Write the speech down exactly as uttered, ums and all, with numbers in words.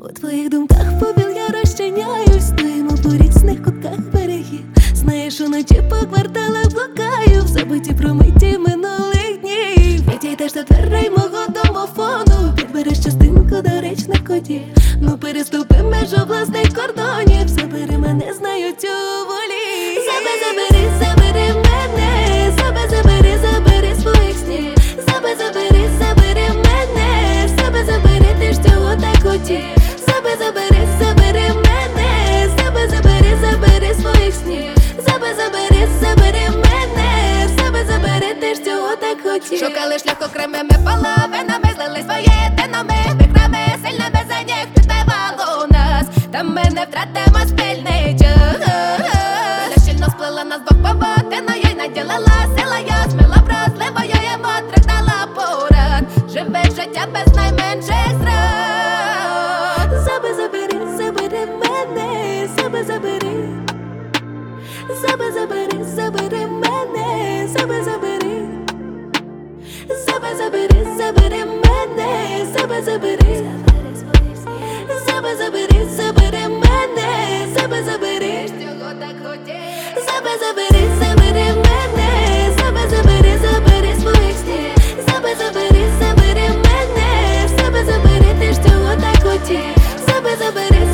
У твоїх думках попіл я розчиняюсь, стоїмо по різних кутках берегів. Знаєш, уночі по кварталах блукаю в забиті промиті минулих днів. Відійдеш до дверей мого домофону, підбереш частинку доречних кодів. Ну переступи межу власних кордонів, забери мене, знають у волі. Забе, забери, забери мене, забе, забери, забери своїх снів. Забе, забери, забери мене, забе, забери, ти ж цього так хотів. Забе, забери, забери мене, забе, забери, забери своїх снів. Забе, забери, забери мене, забе, забери, ти ж цього так хотів. Шукали шлях окремими половинами, злили своє єдиними вікрами, сильними за них підтривало нас. Та ми не втратимо спільний час. Щільно сплила нас двох павутиною й наділила сила, я сміла вразливою, йому тридала порад. Живе життя без найменших зрад. Забе, забери, забери мене, забе, забери. Забе, забери, забери мене, забе, забери. Забе, забери, забери мене, забе, забери. Забе, забери, забери мене, забе, забери. Цього так хотів. Забе, забери, забери мене, забе, забери, забери своїх снів. Забе, забери, забери мене, забе, забери, ти ж цього так хотів. Забе, забери,